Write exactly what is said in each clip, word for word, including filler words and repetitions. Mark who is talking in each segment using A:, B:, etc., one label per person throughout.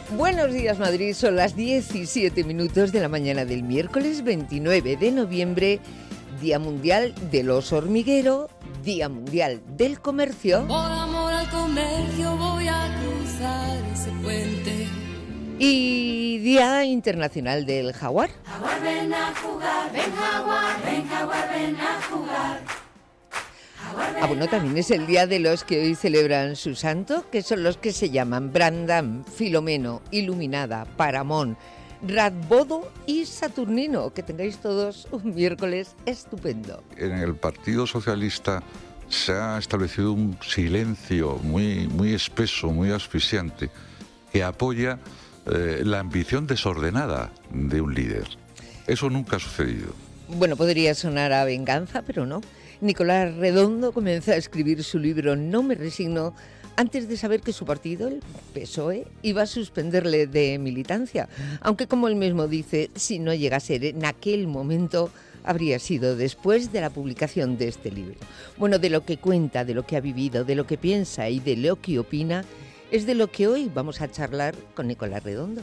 A: Buenos días, Madrid. Son las diecisiete minutos de la mañana del miércoles veintinueve de noviembre, Día Mundial del Oso Hormiguero, Día Mundial del Comercio.
B: Por amor al comercio voy a cruzar ese puente.
A: Y Día Internacional del Jaguar.
B: Jaguar, ven a jugar, ven jaguar, ven jaguar, ven a jugar.
A: Ah, bueno, también es el día de los que hoy celebran su santo, que son los que se llaman Brandam, Filomeno, Iluminada, Paramón, Radbodo y Saturnino. Que tengáis todos un miércoles estupendo.
C: En el Partido Socialista se ha establecido un silencio muy, muy espeso, muy asfixiante, que apoya eh, la ambición desordenada de un líder. Eso nunca ha sucedido.
A: Bueno, podría sonar a venganza, pero no. Nicolás Redondo comenzó a escribir su libro No me resigno antes de saber que su partido, el P S O E, iba a suspenderle de militancia. Aunque, como él mismo dice, si no llega a ser en aquel momento, habría sido después de la publicación de este libro. Bueno, de lo que cuenta, de lo que ha vivido, de lo que piensa y de lo que opina, es de lo que hoy vamos a charlar con Nicolás Redondo.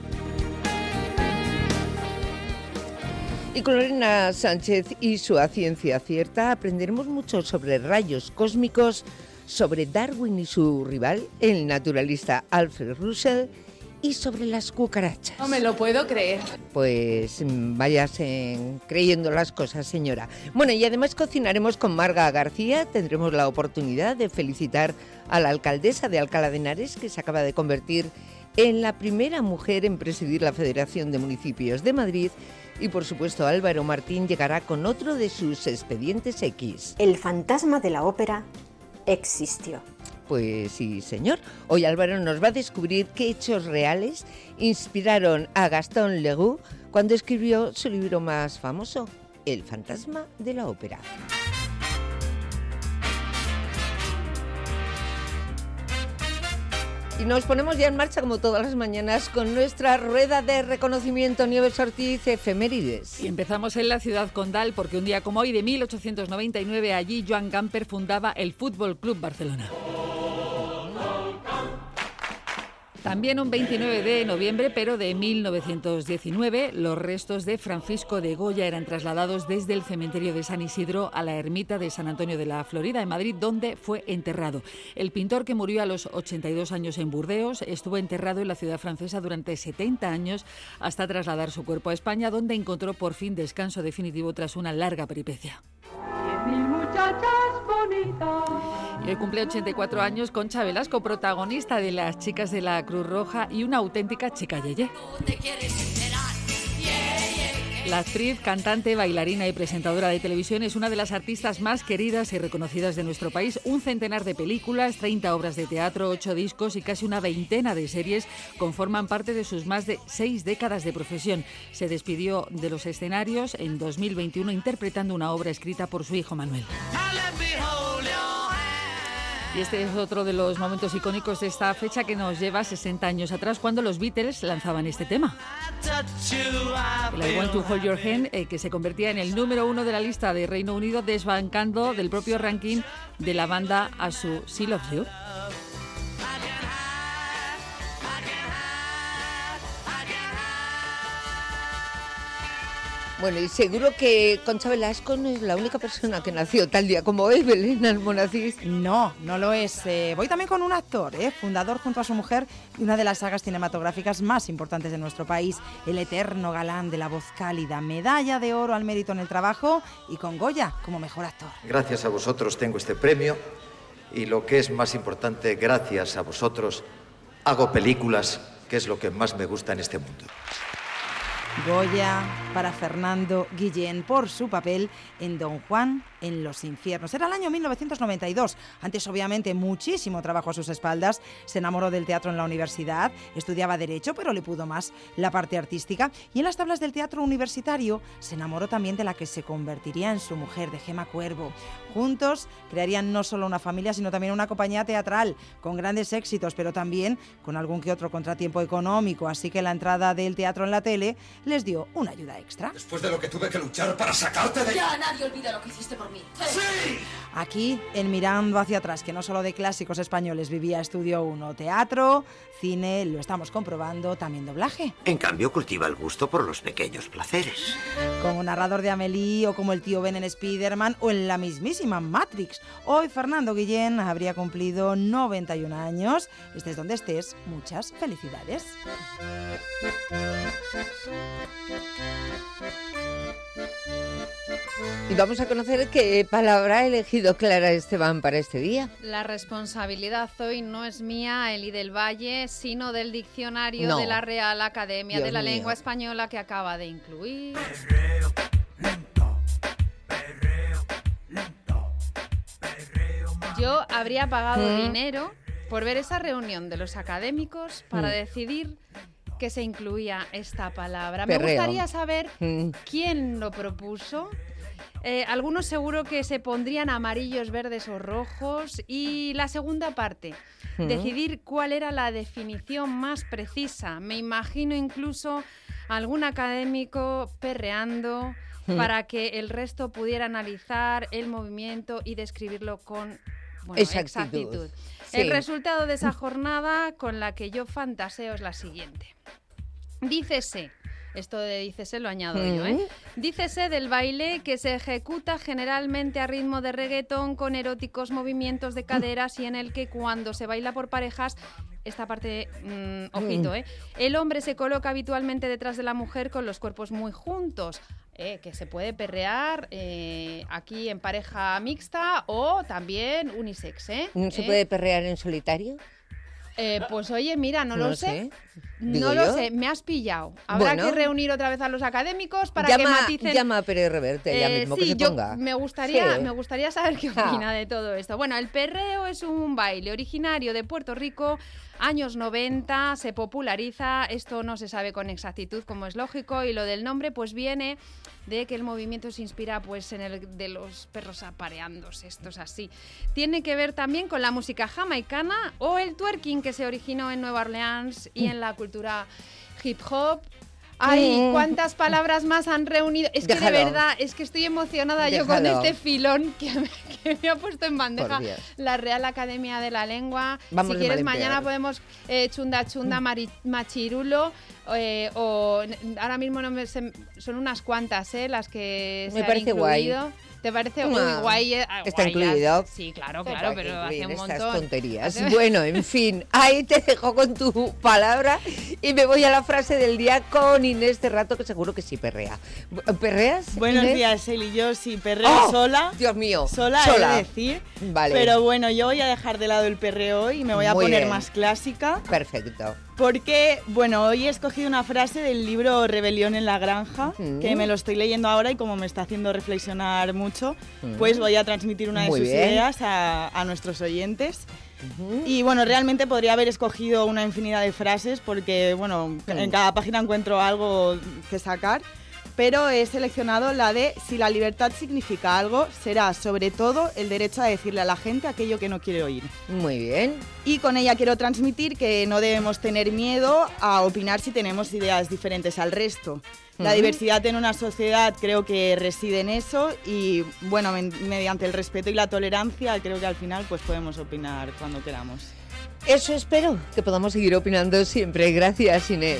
A: Y con Lorena Sánchez y su A Ciencia Cierta aprenderemos mucho sobre rayos cósmicos, sobre Darwin y su rival, el naturalista Alfred Russell, y sobre las cucarachas.
D: No me lo puedo creer.
A: Pues váyase creyendo las cosas, señora. Bueno, y además cocinaremos con Marga García. Tendremos la oportunidad de felicitar a la alcaldesa de Alcalá de Henares, que se acaba de convertir en la primera mujer en presidir la Federación de Municipios de Madrid. Y por supuesto Álvaro Martín llegará con otro de sus expedientes X.
E: El fantasma de la ópera existió.
A: Pues sí, señor. Hoy Álvaro nos va a descubrir qué hechos reales inspiraron a Gaston Leroux cuando escribió su libro más famoso, El fantasma de la ópera. Y nos ponemos ya en marcha, como todas las mañanas, con nuestra rueda de reconocimiento. Nieves Ortiz, efemérides.
F: Y empezamos en la ciudad condal, porque un día como hoy de mil ochocientos noventa y nueve, allí Joan Gamper fundaba el Fútbol Club Barcelona. También un veintinueve de noviembre, pero de mil novecientos diecinueve, los restos de Francisco de Goya eran trasladados desde el cementerio de San Isidro a la ermita de San Antonio de la Florida, en Madrid, donde fue enterrado. El pintor, que murió a los ochenta y dos años en Burdeos, estuvo enterrado en la ciudad francesa durante setenta años hasta trasladar su cuerpo a España, donde encontró por fin descanso definitivo tras una larga peripecia. Y hoy cumple ochenta y cuatro años Concha Velasco, protagonista de Las Chicas de la Cruz Roja y una auténtica chica yeye. La actriz, cantante, bailarina y presentadora de televisión es una de las artistas más queridas y reconocidas de nuestro país. Un centenar de películas, treinta obras de teatro, ocho discos y casi una veintena de series conforman parte de sus más de seis décadas de profesión. Se despidió de los escenarios en dos mil veintiuno interpretando una obra escrita por su hijo Manuel. Y este es otro de los momentos icónicos de esta fecha, que nos lleva sesenta años atrás, cuando los Beatles lanzaban este tema. El I Want to Hold Your Hand, eh, que se convertía en el número uno de la lista de Reino Unido, desbancando del propio ranking de la banda a su She Loves You.
A: Bueno, y seguro que Concha Velasco no es la única persona que nació tal día como hoy, Belén Almonacid.
G: No, no lo es. Eh, voy también con un actor, eh, fundador junto a su mujer de una de las sagas cinematográficas más importantes de nuestro país, el eterno galán de la voz cálida, medalla de oro al mérito en el trabajo y con Goya como mejor actor.
H: Gracias a vosotros tengo este premio y, lo que es más importante, gracias a vosotros hago películas, que es lo que más me gusta en este mundo.
G: Goya para Fernando Guillén por su papel en Don Juan en los infiernos. Era el año mil novecientos noventa y dos. Antes, obviamente, muchísimo trabajo a sus espaldas. Se enamoró del teatro en la universidad, estudiaba Derecho, pero le pudo más la parte artística. Y en las tablas del teatro universitario se enamoró también de la que se convertiría en su mujer, de Gemma Cuervo. Juntos crearían no solo una familia, sino también una compañía teatral con grandes éxitos, pero también con algún que otro contratiempo económico. Así que la entrada del teatro en la tele les dio una ayuda extra.
I: Después de lo que tuve que luchar para sacarte de...
B: Ya nadie olvida lo que hiciste por mí.
D: mí.
G: Aquí, en Mirando hacia atrás, que no solo de clásicos españoles vivía Estudio uno, teatro, cine, lo estamos comprobando, también doblaje.
I: En cambio, cultiva el gusto por los pequeños placeres.
G: Como narrador de Amélie o como el tío Ben en Spider-Man o en la mismísima Matrix. Hoy Fernando Guillén habría cumplido noventa y un años. Estés donde estés, muchas felicidades.
A: Y vamos a conocer qué palabra ha elegido Clara Esteban para este día.
J: La responsabilidad hoy no es mía, Eli del Valle, sino del diccionario
A: No.
J: de la Real Academia
A: Dios
J: de la
A: mío.
J: Lengua Española, que acaba de incluir... Yo habría pagado
A: ¿Mm?
J: dinero por ver esa reunión de los académicos para
A: Mm.
J: decidir que se incluía esta palabra.
A: Perreo.
J: Me gustaría saber
A: Mm.
J: quién lo propuso. Eh, algunos seguro que se pondrían amarillos, verdes o rojos. Y la segunda parte,
A: Mm.
J: decidir cuál era la definición más precisa. Me imagino incluso algún académico perreando
A: Mm.
J: para que el resto pudiera analizar el movimiento y describirlo con bueno,
A: Exactitud.
J: exactitud.
A: Sí.
J: El resultado de esa jornada con la que yo fantaseo es la siguiente. Dícese, esto de dícese lo añado
A: Mm.
J: yo, ¿eh? Dícese del baile que se ejecuta generalmente a ritmo de reggaetón con eróticos movimientos de caderas y en el que cuando se baila por parejas, esta parte, mm, ojito,
A: Mm.
J: ¿eh? El hombre se coloca habitualmente detrás de la mujer con los cuerpos muy juntos. Eh, que se puede perrear eh, aquí en pareja mixta o también unisex, ¿eh?
A: ¿No se
J: ¿Eh?
A: puede perrear en solitario?
J: Eh, pues oye, mira, no,
A: No
J: lo sé.
A: Digo
J: No lo
A: yo.
J: sé, me has pillado. Habrá
A: Bueno.
J: que reunir otra vez a los académicos para
A: llama,
J: que maticen.
A: Llama a Pérez Reverte ya
J: Eh,
A: mismo,
J: sí,
A: que se
J: yo
A: ponga.
J: me gustaría,
A: Sí.
J: me gustaría saber qué
A: Ah.
J: opina de todo esto. Bueno, el perreo es un baile originario de Puerto Rico, años noventa, se populariza. Esto no se sabe con exactitud, como es lógico, y lo del nombre pues viene de que el movimiento se inspira pues en el de los perros apareándose, esto es así. Tiene que ver también con la música jamaicana o el twerking, que se originó en Nueva Orleans y en la cultura hip hop. Ay,
A: Mm.
J: cuántas palabras más han reunido. Es que
A: Déjalo.
J: de verdad, es que estoy emocionada yo con
A: Déjalo.
J: este filón que me, que me ha puesto en bandeja
A: Por Dios.
J: la Real Academia de la Lengua.
A: Vamos
J: si
A: de
J: quieres,
A: mal en
J: mañana
A: peor.
J: podemos eh, chunda chunda mari- machirulo. eh, o ahora mismo no me sé- son unas cuantas, ¿eh? Las que
A: Me
J: se han
A: parece guay.
J: incluido. ¿Te parece
A: No,
J: muy guay? eh? Ah,
A: está
J: guay, ya-
A: incluido.
J: Sí, claro,
A: Pues
J: claro,
A: para que
J: pero hace
A: incluyen
J: un
A: estas
J: montón.
A: tonterías.
J: Hace-
A: Bueno, en fin, ahí te dejo con tu palabra y me voy a la frase del día con Inés de rato, que seguro que sí perrea. ¿Perreas?
K: Buenos
A: Inés?
K: días, Eli. Yo sí perreo
A: ¡Oh!
K: sola.
A: Dios mío.
K: Sola,
A: sola.
K: he de decir.
A: Vale.
K: Pero bueno, yo voy a dejar de lado el perreo hoy y me voy a
A: Muy
K: poner
A: bien.
K: más clásica.
A: Perfecto.
K: Porque, bueno, hoy he escogido una frase del libro Rebelión en la Granja,
A: Mm.
K: que me lo estoy leyendo ahora y como me está haciendo reflexionar mucho,
A: Mm.
K: pues voy a transmitir una de
A: Muy
K: sus
A: bien.
K: ideas a, a nuestros oyentes.
A: Ujú.
K: Y bueno, realmente podría haber escogido una infinidad de frases porque, bueno,
A: Mm.
K: en cada página encuentro algo que sacar, pero he seleccionado la de si la libertad significa algo, será sobre todo el derecho a decirle a la gente aquello que no quiere oír.
A: Muy bien.
K: Y con ella quiero transmitir que no debemos tener miedo a opinar si tenemos ideas diferentes al resto. La
A: Ujú.
K: diversidad en una sociedad creo que reside en eso y, bueno, men- mediante el respeto y la tolerancia creo que al final pues podemos opinar cuando queramos.
A: Eso espero, que podamos seguir opinando siempre. Gracias, Inés.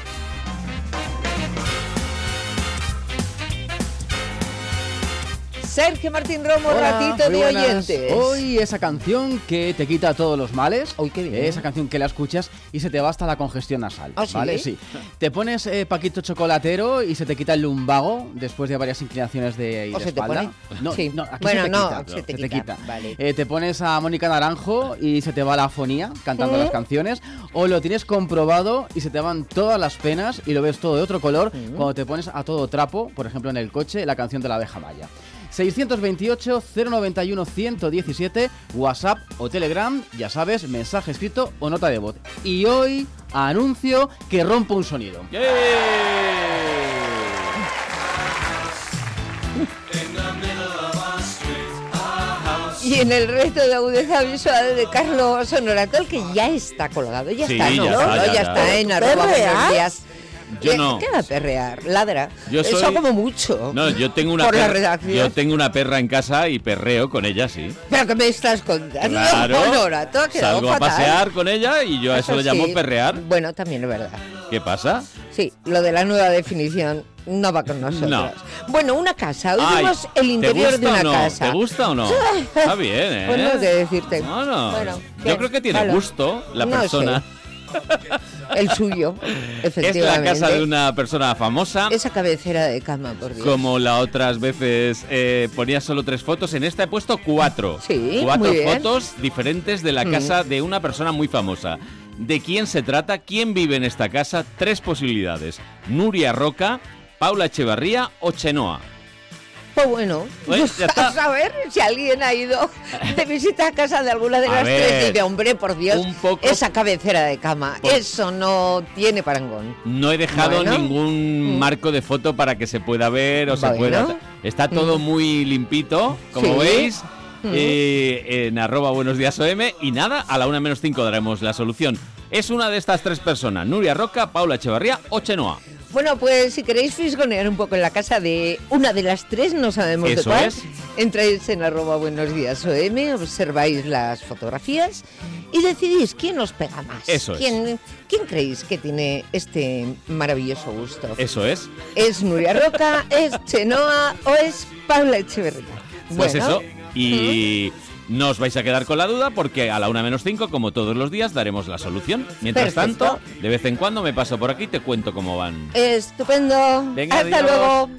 A: Sergio Martín Romo,
L: Hola,
A: ratito
L: muy
A: de
L: buenas.
A: oyentes.
L: Hoy esa canción que te quita todos los males.
A: Uy, qué bien.
L: Esa canción que la escuchas y se te va hasta la congestión nasal.
A: ¿Ah, sí?
L: ¿Vale? Sí. Te pones eh, Paquito Chocolatero y se te quita el lumbago después de varias inclinaciones de, y
A: ¿O
L: de
A: se te
L: espalda.
A: pone?
L: No,
A: Sí.
L: no, aquí
A: Bueno,
L: se te
A: no,
L: quita.
A: se te quita. Vale.
L: Eh, te pones a Mónica Naranjo y se te va la afonía cantando
A: ¿Eh?
L: las canciones. O lo tienes comprobado y se te van todas las penas y lo ves todo de otro color
A: Mm.
L: cuando te pones a todo trapo, por ejemplo en el coche, la canción de la abeja maya. seiscientos veintiocho, cero noventa y uno, ciento diecisiete, WhatsApp o Telegram, ya sabes, mensaje escrito o nota de voz. Y hoy anuncio que rompo un sonido.
A: Y en el reto de agudeza visual de Carlos Honorato, el que ya está colgado, ya
M: Sí,
A: está, ¿no?
M: ya está,
A: ¿no?
M: ya,
A: Ya
M: ya.
A: está en arroba
G: ¿Perreas?
A: buenos días.
D: Yo no.
A: ¿Qué va a perrear? Ladra.
D: Yo soy...
A: Eso como mucho.
D: No, yo tengo una
A: Por la
D: perra,
A: redacción.
D: yo tengo una perra en casa y perreo con ella, sí.
A: ¿Pero qué me estás contando?
D: Claro.
A: Nora, todo ha quedado
D: Salgo a
A: fatal.
D: pasear con ella y yo a eso,
A: Eso
D: le llamo
A: sí.
D: perrear.
A: Bueno, también es verdad.
D: ¿Qué pasa?
A: Sí, lo de la nueva definición no va con nosotros.
D: No.
A: Bueno, una casa. Hoy
D: Ay,
A: vemos el
D: ¿te
A: interior
D: gusta
A: de una
D: o no?
A: casa.
D: ¿Te gusta o no? Está bien, ¿eh?
A: Pues no sé qué decirte.
D: No, no.
A: Bueno,
D: yo
A: ¿qué?
D: creo que tiene
A: Halo.
D: gusto la
A: No
D: persona.
A: sé. El suyo,
D: Es
A: efectivamente.
D: la casa de una persona famosa.
A: Esa cabecera de cama, por Dios.
D: Como las otras veces eh, ponía solo tres fotos, en esta he puesto cuatro.
A: Sí,
D: Cuatro
A: muy bien.
D: fotos diferentes de la
A: Mm.
D: casa de una persona muy famosa. ¿De quién se trata? ¿Quién vive en esta casa? Tres posibilidades. Nuria Roca, Paula Echevarría o Chenoa.
A: Pues bueno,
D: Pues ya está.
A: a saber si alguien ha ido de visita a casa de alguna de
D: A
A: las
D: ver,
A: tres y de hombre, por Dios,
D: un poco-
A: esa cabecera de cama,
D: Por-
A: eso no tiene parangón.
D: No he dejado
A: Bueno.
D: ningún
A: Mm.
D: marco de foto para que se pueda ver o se
A: Bueno.
D: pueda... Está todo muy limpito, como
A: Sí.
D: veis,
A: Mm.
D: eh, en arroba buenos días O M. Y nada, a la una menos cinco daremos la solución. Es una de estas tres personas, Nuria Roca, Paula Echevarría o Chenoa.
A: Bueno, pues si queréis fisgonear un poco en la casa de una de las tres, no sabemos de
D: Eso
A: cuál,
D: es.
A: entráis en arroba buenos días O M, observáis las fotografías y decidís quién os pega más.
D: Eso es.
A: ¿Quién, ¿Quién creéis que tiene este maravilloso gusto?
D: Eso es.
A: ¿Es Nuria Roca, es Chenoa o es Paula Echeverría?
D: Pues
A: Bueno,
D: eso. Y no os vais a quedar con la duda porque a la una menos cinco, como todos los días, daremos la solución. Mientras
A: Perfecto.
D: tanto, de vez en cuando me paso por aquí y te cuento cómo van.
A: Estupendo.
D: Venga,
A: Hasta
D: adiós.
A: luego.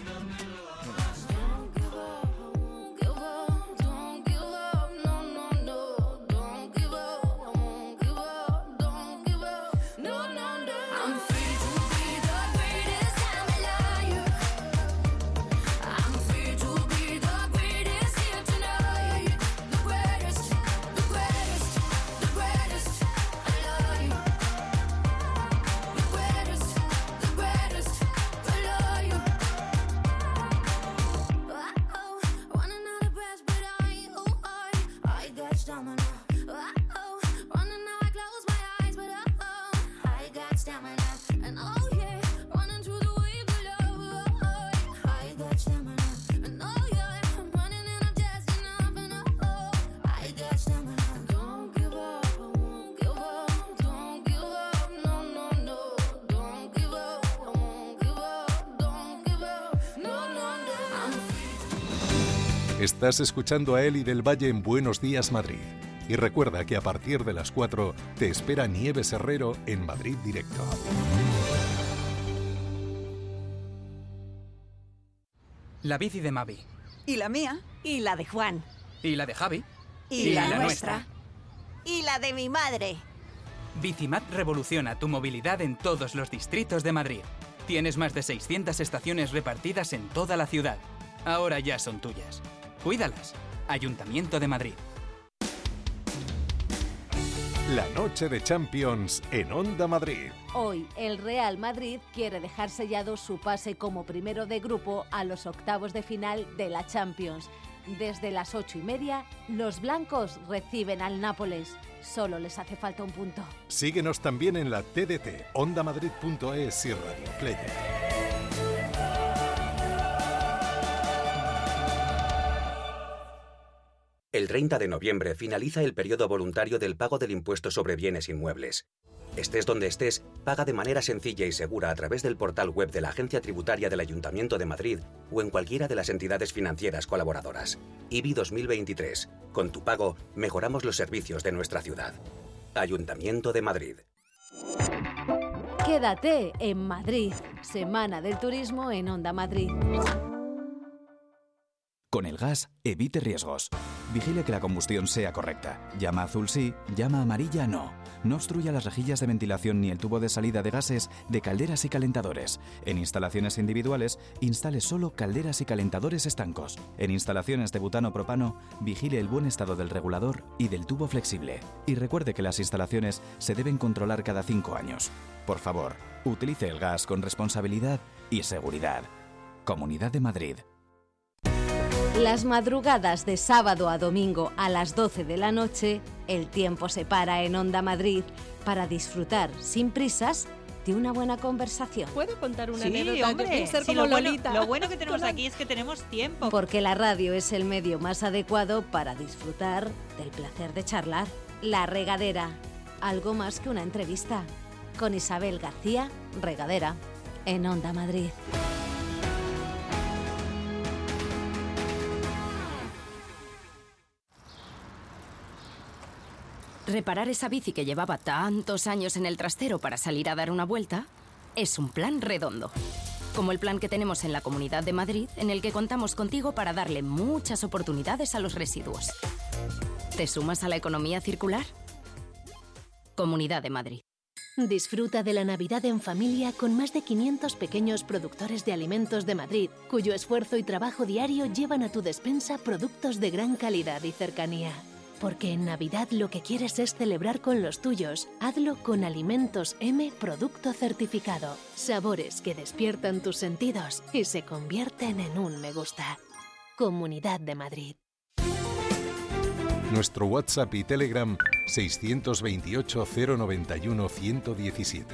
M: Estás escuchando a Eli del Valle en Buenos Días Madrid. Y recuerda que a partir de las cuatro te espera Nieves Herrero en Madrid Directo.
N: La bici de Mavi.
O: ¿Y la mía? Y la de Juan.
N: Y la de Javi.
O: Y, la, nuestra. Y la de mi madre.
N: Bicimat revoluciona tu movilidad en todos los distritos de Madrid. Tienes más de seiscientas estaciones repartidas en toda la ciudad. Ahora ya son tuyas. Cuídalas. Ayuntamiento de Madrid.
M: La noche de Champions en Onda Madrid.
P: Hoy el Real Madrid quiere dejar sellado su pase como primero de grupo a los octavos de final de la Champions. Desde las ocho y media, los blancos reciben al Nápoles. Solo les hace falta un punto.
M: Síguenos también en la T D T, ondamadrid punto es y Radio Player.
Q: El treinta de noviembre finaliza el periodo voluntario del pago del impuesto sobre bienes inmuebles. Estés donde estés, paga de manera sencilla y segura a través del portal web de la Agencia Tributaria del Ayuntamiento de Madrid o en cualquiera de las entidades financieras colaboradoras. I B I dos mil veintitrés. Con tu pago, mejoramos los servicios de nuestra ciudad. Ayuntamiento de Madrid.
P: Quédate en Madrid. Semana del Turismo en Onda Madrid.
R: Con el gas, evite riesgos. Vigile que la combustión sea correcta. Llama azul sí, llama amarilla no. No obstruya las rejillas de ventilación ni el tubo de salida de gases de calderas y calentadores. En instalaciones individuales, instale solo calderas y calentadores estancos. En instalaciones de butano-propano, vigile el buen estado del regulador y del tubo flexible. Y recuerde que las instalaciones se deben controlar cada cinco años. Por favor, utilice el gas con responsabilidad y seguridad. Comunidad de Madrid.
P: Las madrugadas de sábado a domingo a las doce de la noche, el tiempo se para en Onda Madrid para disfrutar sin prisas de una buena conversación.
S: ¿Puedo contar una
T: Sí,
S: anécdota?
T: hombre,
S: Yo quiero ser
T: sí,
S: como
T: lo, bueno,
S: Lolita.
T: lo bueno que tenemos aquí es que tenemos tiempo.
P: Porque la radio es el medio más adecuado para disfrutar del placer de charlar. La Regadera, algo más que una entrevista. Con Isabel García, Regadera, en Onda Madrid.
U: Reparar esa bici que llevaba tantos años en el trastero para salir a dar una vuelta es un plan redondo. Como el plan que tenemos en la Comunidad de Madrid, en el que contamos contigo para darle muchas oportunidades a los residuos. ¿Te sumas a la economía circular? Comunidad de Madrid.
V: Disfruta de la Navidad en familia con más de quinientos pequeños productores de alimentos de Madrid, cuyo esfuerzo y trabajo diario llevan a tu despensa productos de gran calidad y cercanía. Porque en Navidad lo que quieres es celebrar con los tuyos. Hazlo con Alimentos M Producto Certificado. Sabores que despiertan tus sentidos y se convierten en un me gusta. Comunidad de Madrid.
M: Nuestro WhatsApp y Telegram seiscientos veintiocho, cero noventa y uno, ciento diecisiete.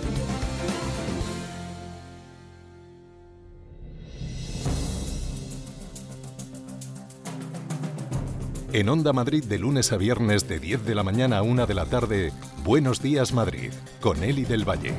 M: En Onda Madrid de lunes a viernes de diez de la mañana a una de la tarde, Buenos Días Madrid, con Eli del Valle.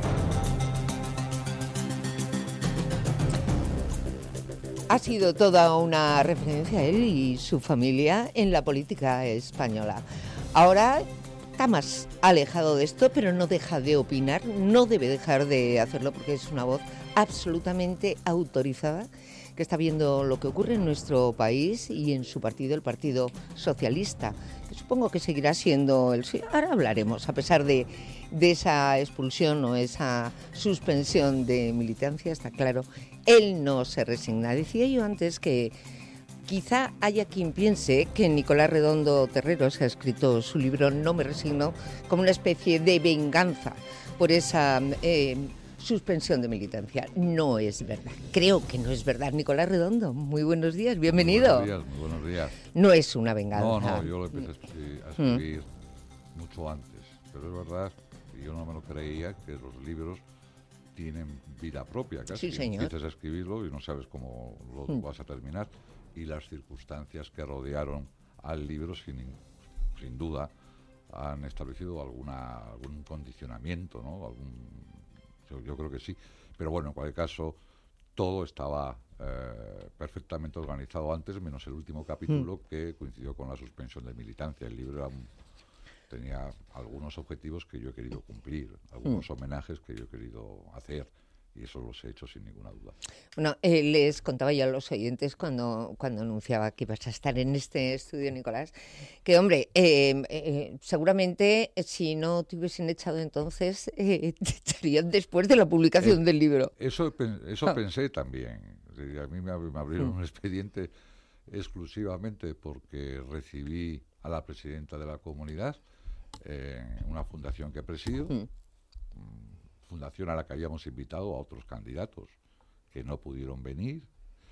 A: Ha sido toda una referencia él y su familia en la política española. Ahora está más alejado de esto, pero no deja de opinar, no debe dejar de hacerlo porque es una voz absolutamente autorizada que está viendo lo que ocurre en nuestro país y en su partido, el Partido Socialista, que supongo que seguirá siendo el suyo. Ahora hablaremos, a pesar de, de esa expulsión o esa suspensión de militancia, está claro, él no se resigna. Decía yo antes que quizá haya quien piense que Nicolás Redondo Terreros ha escrito su libro No me resigno como una especie de venganza por esa eh, suspensión de militancia. No es verdad. Creo que no es verdad. Nicolás Redondo, muy buenos días, bienvenido.
C: Muy buenos días, muy buenos días.
A: No es una venganza.
C: No, no, yo lo empecé a escribir, a escribir mm. mucho antes, pero es verdad, yo no me lo creía, que los libros tienen vida propia casi.
A: Sí, señor.
C: Empiezas a escribirlo y no sabes cómo lo mm. vas a terminar. Y las circunstancias que rodearon al libro, sin, sin duda, han establecido alguna, algún condicionamiento, ¿no? Algún, yo, yo creo que sí. Pero bueno, en cualquier caso, todo estaba eh, perfectamente organizado antes, menos el último capítulo mm. que coincidió con la suspensión de militancia. El libro era un, tenía algunos objetivos que yo he querido cumplir, algunos mm. homenajes que yo he querido hacer. Y eso los he hecho sin ninguna duda.
A: Bueno, eh, les contaba ya a los oyentes cuando, cuando anunciaba que ibas a estar en este estudio, Nicolás, que, hombre, eh, eh, seguramente si no te hubiesen echado entonces, eh, te echarían después de la publicación
C: eh,
A: del libro.
C: Eso, eso
A: ah.
C: pensé también. A mí me, me abrieron mm. un expediente exclusivamente porque recibí a la presidenta de la comunidad en eh, una fundación que presido. Mm. Fundación a la que habíamos invitado a otros candidatos que no pudieron venir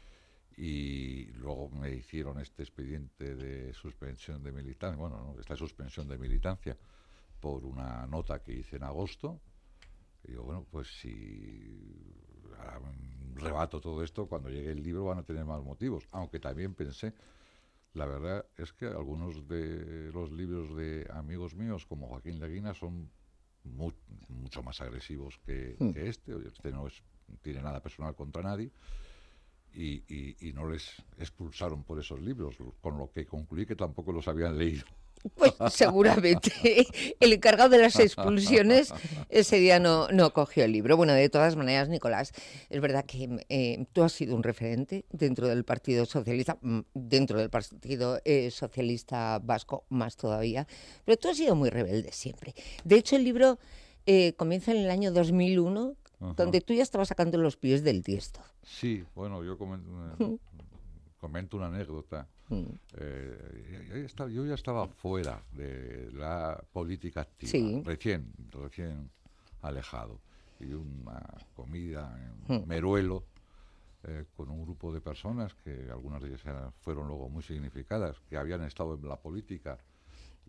C: y luego me hicieron este expediente de suspensión de militancia, bueno, ¿no? esta suspensión de militancia por una nota que hice en agosto. Y digo, bueno, pues si rebato todo esto, cuando llegue el libro van a tener más motivos, aunque también pensé, la verdad es que algunos de los libros de amigos míos como Joaquín Leguina son Muy, mucho más agresivos que, mm. que este. Este no es, tiene nada personal contra nadie y, y, y no les expulsaron por esos libros, con lo que concluí que tampoco los habían leído.
A: Pues seguramente el encargado de las expulsiones ese día no, no cogió el libro. Bueno, de todas maneras, Nicolás, es verdad que eh, tú has sido un referente dentro del Partido Socialista, dentro del Partido eh, Socialista Vasco más todavía, pero tú has sido muy rebelde siempre. De hecho, el libro eh, comienza en el año dos mil uno, Ajá. donde tú ya estabas sacando los pies del tiesto.
C: Sí, bueno, yo comento, eh, comento una anécdota. Mm. Eh, yo, ya estaba, yo ya estaba fuera de la política activa, sí. recién, recién alejado. Y una comida en mm. Meruelo eh, con un grupo de personas que algunas de ellas eran, fueron luego muy significadas, que habían estado en la política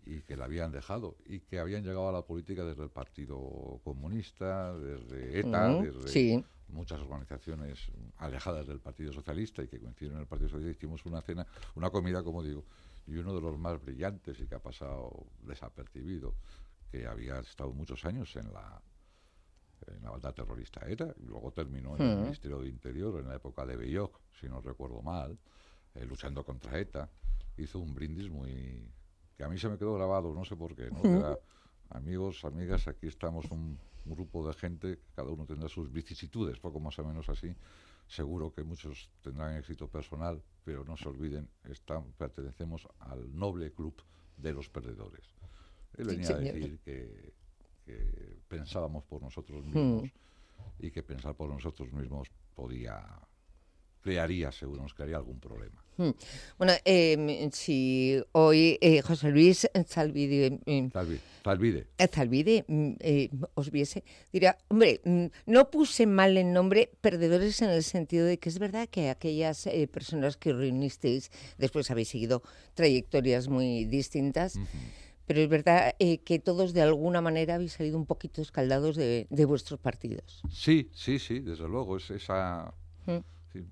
C: y que la habían dejado y que habían llegado a la política desde el Partido Comunista, desde ETA,
A: Mm,
C: desde
A: sí.
C: muchas organizaciones alejadas del Partido Socialista y que coincidieron en el Partido Socialista. Hicimos una cena, una comida, como digo, y uno de los más brillantes y que ha pasado desapercibido, que había estado muchos años en la en la banda terrorista ETA, y luego terminó en el
A: Mm.
C: Ministerio de Interior en la época de Belloc, si no recuerdo mal, eh, luchando contra ETA. Hizo un brindis muy... que a mí se me quedó grabado, no sé por qué, ¿no? Que era, amigos, amigas, aquí estamos un, un grupo de gente, cada uno tendrá sus vicisitudes, poco más o menos así. Seguro que muchos tendrán éxito personal, pero no se olviden, están, pertenecemos al noble club de los perdedores. Él venía
A: Sí,
C: a
A: señor.
C: decir que, que pensábamos por nosotros mismos y que pensar por nosotros mismos podía, crearía, seguro, nos crearía algún problema.
A: Mm. Bueno, eh, si hoy eh, José Luis Zalvide, eh,
C: Zalvi- Zalvide.
A: eh, Zalvide mm, eh, os viese, diría, hombre, mm, no puse mal el nombre perdedores en el sentido de que es verdad que aquellas eh, personas que reunisteis, después habéis seguido trayectorias muy distintas, pero es verdad eh, que todos de alguna manera habéis salido un poquito escaldados de, de vuestros partidos.
C: Sí, sí, sí, desde luego, es esa...
A: Mm.
C: sí,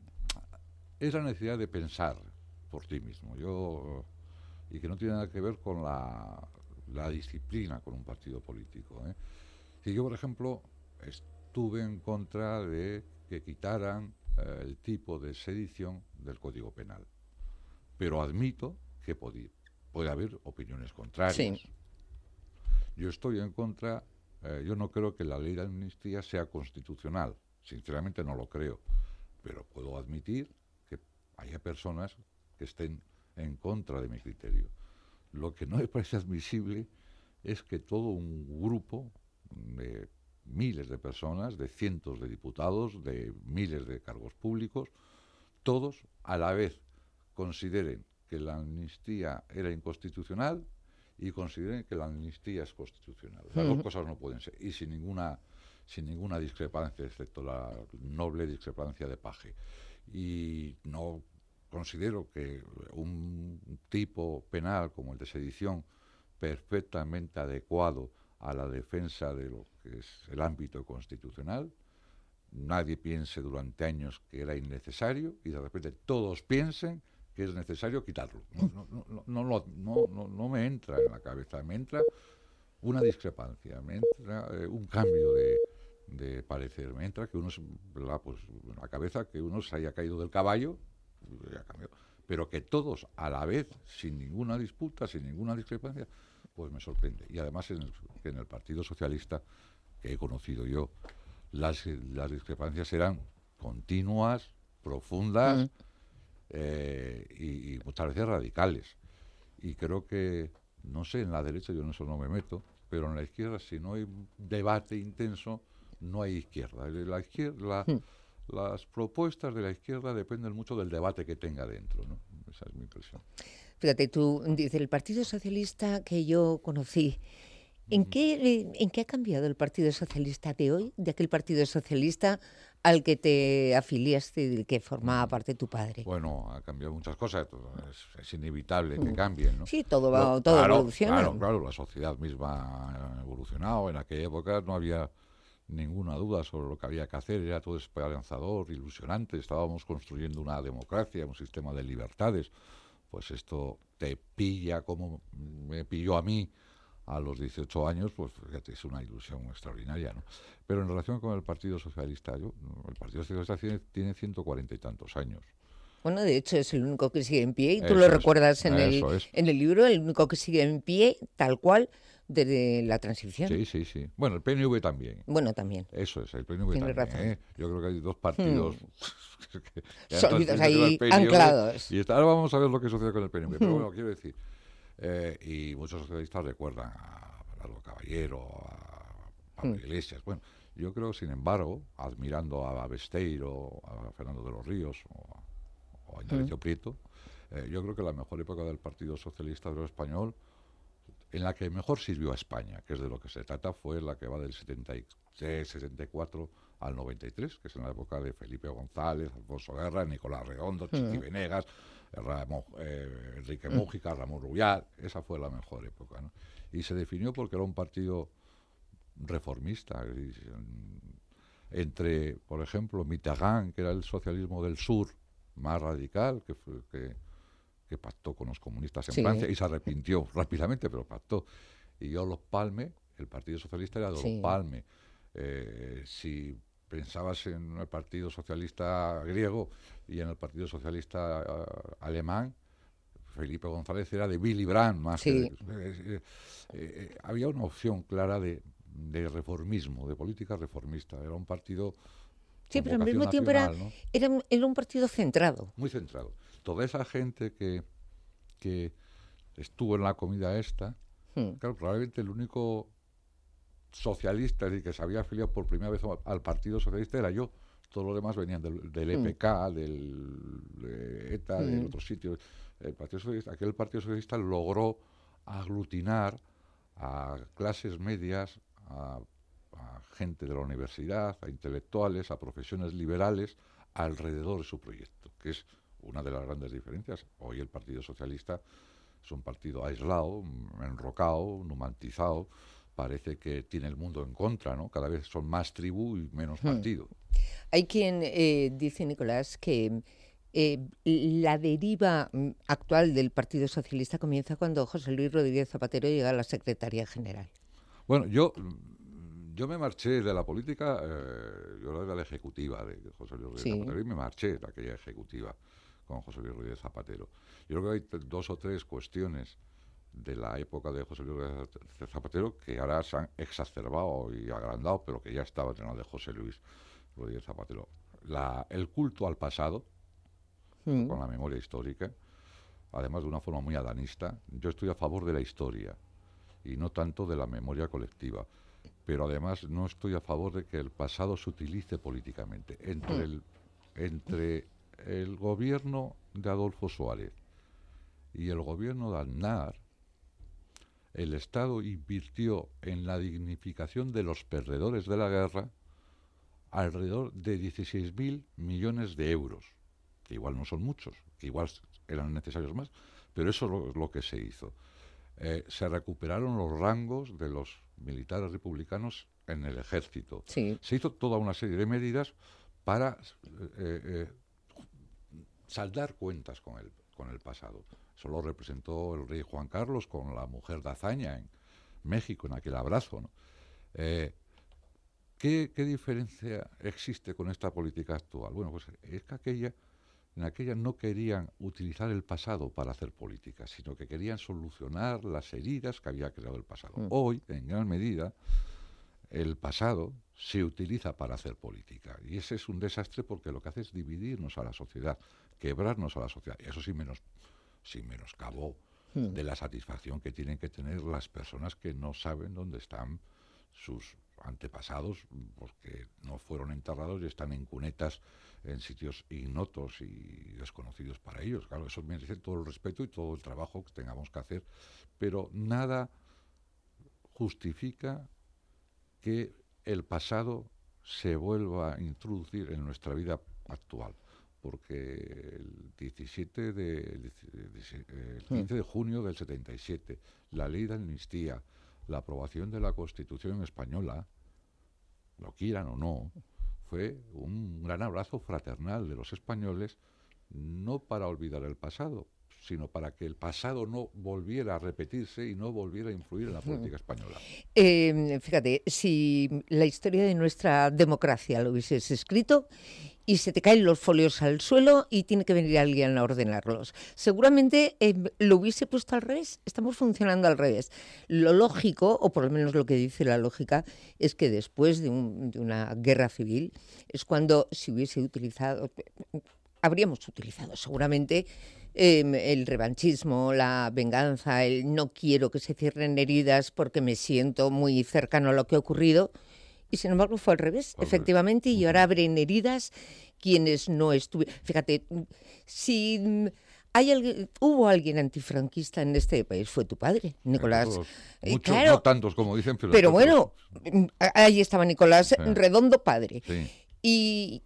C: es la necesidad de pensar por ti mismo. Yo y que no tiene nada que ver con la, la disciplina con un partido político, ¿eh? Si yo, por ejemplo, estuve en contra de que quitaran eh, el tipo de sedición del Código Penal, pero admito que podía, puede haber opiniones contrarias.
A: Sí.
C: Yo estoy en contra, eh, yo no creo que la ley de amnistía sea constitucional, sinceramente no lo creo, pero puedo admitir que haya personas que estén en contra de mi criterio. Lo que no me parece admisible es que todo un grupo de miles de personas, de cientos de diputados, de miles de cargos públicos, todos a la vez consideren que la amnistía era inconstitucional y consideren que la amnistía es constitucional. Las
A: Ujú.
C: dos cosas no pueden ser, y sin ninguna, sin ninguna discrepancia, excepto la noble discrepancia de Paje. Y no considero que un tipo penal como el de sedición, perfectamente adecuado a la defensa de lo que es el ámbito constitucional. Nadie piense durante años que era innecesario y de repente todos piensen que es necesario quitarlo. No, no, no, no, no, no, no, no me entra en la cabeza, me entra una discrepancia, me entra eh, un cambio de, de parecer, me entra que uno, se- la, pues, en la cabeza que uno se haya caído del caballo, ya cambió, pero que todos a la vez, sin ninguna disputa, sin ninguna discrepancia, pues me sorprende. Y además en el, que en el Partido Socialista, que he conocido yo, las, las discrepancias eran continuas, profundas,
A: Mm.
C: eh, y, y muchas veces radicales. Y creo que, no sé, en la derecha yo en eso no me meto, pero en la izquierda, si no hay debate intenso, no hay izquierda. La izquierda la- las propuestas de la izquierda dependen mucho del debate que tenga dentro, ¿no? Esa es mi impresión.
A: Fíjate, tú dices, el Partido Socialista que yo conocí, ¿en qué, eh, ¿en qué ha cambiado el Partido Socialista de hoy, de aquel Partido Socialista al que te afiliaste y del que formaba parte tu padre?
C: Bueno, ha cambiado muchas cosas, es, es inevitable que
A: Mm.
C: cambien, ¿no?
A: Sí, todo va-
C: Lo-
A: todo
C: claro,
A: evoluciona.
C: Claro, claro, la sociedad misma ha evolucionado. En aquella época no había ninguna duda sobre lo que había que hacer, era todo esperanzador, ilusionante, estábamos construyendo una democracia, un sistema de libertades. Pues esto te pilla como me pilló a mí a los dieciocho años, pues fíjate, es una ilusión extraordinaria, ¿no? Pero en relación con el Partido Socialista, yo, el Partido Socialista tiene, tiene ciento cuarenta y tantos años.
A: Bueno, de hecho es el único que sigue en pie y tú
C: Eso
A: lo
C: es,
A: recuerdas en el,
C: eso es.
A: en el libro, el único que sigue en pie tal cual desde la transición.
C: Sí, sí, sí. Bueno, el P N V también.
A: Bueno, también.
C: Eso es, el P N V
A: Tienes
C: también.
A: razón.
C: ¿eh? Yo creo que hay dos partidos que- que han
A: Sólidos
C: transferido
A: ahí,
C: al P N V,
A: anclados.
C: Y está- ahora vamos a ver lo que sucede con el P N V. Pero
A: Hmm.
C: bueno, quiero decir, eh, y muchos socialistas recuerdan a Bernardo Caballero, a Pablo
A: Hmm.
C: Iglesias. Bueno, yo creo, sin embargo, admirando a Besteiro, a Fernando de los Ríos o a, o a Ignacio
A: Hmm.
C: Prieto, eh, yo creo que la mejor época del Partido Socialista Obrero Español, en la que mejor sirvió a España, que es de lo que se trata, fue la que va del setenta y tres, setenta y cuatro al noventa y tres, que es en la época de Felipe González, Alfonso Guerra, Nicolás Redondo, Chiqui
A: Mm.
C: Venegas, Ramón, eh, Enrique Mújica, Ramón Rubial, esa fue la mejor época, ¿no? Y se definió porque era un partido reformista, y, entre, por ejemplo, Mitterrand, que era el socialismo del sur más radical, que fue, que, que pactó con los comunistas en
A: Sí.
C: Francia y se arrepintió rápidamente, pero pactó. Y Olof Palme, el Partido Socialista era de Olof
A: Sí.
C: Palme. Eh, si pensabas en el Partido Socialista griego y en el Partido Socialista uh, alemán, Felipe González era de Willy Brandt más
A: Sí.
C: que de, eh, eh, eh, había una opción clara de, de reformismo, de política reformista. Era un partido
A: Sí,
C: con
A: pero al
C: vocación
A: mismo tiempo era,
C: nacional, ¿no?
A: era, un- era un partido centrado.
C: Muy centrado. Toda esa gente que, que estuvo en la comida esta,
A: Hmm.
C: claro, probablemente el único socialista es decir, que se había afiliado por primera vez al Partido Socialista era yo. Todos los demás venían del, del
A: Hmm.
C: E P K, del de ETA, de
A: Hmm.
C: otros sitios. El Partido Socialista, aquel Partido Socialista logró aglutinar a clases medias, a, a gente de la universidad, a intelectuales, a profesiones liberales, alrededor de su proyecto, que es una de las grandes diferencias. Hoy el Partido Socialista es un partido aislado, enrocado, numantizado, parece que tiene el mundo en contra, ¿no? Cada vez son más tribu y menos
A: Hmm.
C: partido.
A: Hay quien eh, dice, Nicolás, que eh, la deriva mm, actual del Partido Socialista comienza cuando José Luis Rodríguez Zapatero llega a la Secretaría General.
C: Bueno, yo yo me marché de la política, eh, yo era de la ejecutiva de José Luis Rodríguez
A: Sí.
C: Zapatero y me marché de aquella ejecutiva con José Luis Rodríguez Zapatero. Yo creo que hay t- dos o tres cuestiones de la época de José Luis Rodríguez Zapatero que ahora se han exacerbado y agrandado, pero que ya estaban en la de José Luis Rodríguez Zapatero. La, el culto al pasado,
A: Mm.
C: con la memoria histórica, además de una forma muy adanista. Yo estoy a favor de la historia y no tanto de la memoria colectiva, pero además no estoy a favor de que el pasado se utilice políticamente. Entre
A: Mm.
C: el, entre el gobierno de Adolfo Suárez y el gobierno de Aznar, el Estado invirtió en la dignificación de los perdedores de la guerra alrededor de dieciséis mil millones de euros, que igual no son muchos, que igual eran necesarios más, pero eso es lo, lo que se hizo. Eh, se recuperaron los rangos de los militares republicanos en el ejército.
A: Sí.
C: Se hizo toda una serie de medidas para eh, eh, saldar cuentas con el, con el pasado. Eso lo representó el rey Juan Carlos con la mujer de Azaña en México, en aquel abrazo, ¿no? Eh, ¿qué, ¿Qué diferencia existe con esta política actual? Bueno, pues es que aquella, en aquella no querían utilizar el pasado para hacer política, sino que querían solucionar las heridas que había creado el pasado.
A: Mm.
C: Hoy, en gran medida, el pasado se utiliza para hacer política. Y ese es un desastre porque lo que hace es dividirnos a la sociedad, quebrarnos a la sociedad. Y eso sí menos, sin menoscabo
A: Mm.
C: de la satisfacción que tienen que tener las personas que no saben dónde están sus antepasados, porque no fueron enterrados y están en cunetas en sitios ignotos y desconocidos para ellos. Claro, eso merece todo el respeto y todo el trabajo que tengamos que hacer, pero nada justifica que el pasado se vuelva a introducir en nuestra vida actual, porque el diecisiete de, el quince de junio del setenta y siete, la ley de amnistía, la aprobación de la Constitución española, lo quieran o no, fue un gran abrazo fraternal de los españoles, no para olvidar el pasado, sino para que el pasado no volviera a repetirse y no volviera a influir en la política española.
A: Eh, fíjate, si la historia de nuestra democracia lo hubieses escrito y se te caen los folios al suelo y tiene que venir alguien a ordenarlos, seguramente eh, lo hubiese puesto al revés. Estamos funcionando al revés. Lo lógico, o por lo menos lo que dice la lógica, es que después de, un, de una guerra civil es cuando se hubiese utilizado, habríamos utilizado seguramente Eh, el revanchismo, la venganza, el no quiero que se cierren heridas porque me siento muy cercano a lo que ha ocurrido. Y sin embargo fue al revés,
C: Al
A: efectivamente, y ahora abren heridas quienes no estuvieron. Fíjate, si hay alguien, hubo alguien antifranquista en este país, fue tu padre, Nicolás.
C: Todos,
A: Eh,
C: muchos,
A: claro,
C: no tantos como dicen, pero...
A: pero
C: todos.
A: bueno, ahí estaba Nicolás,
C: Sí.
A: redondo padre.
C: Sí.
A: Y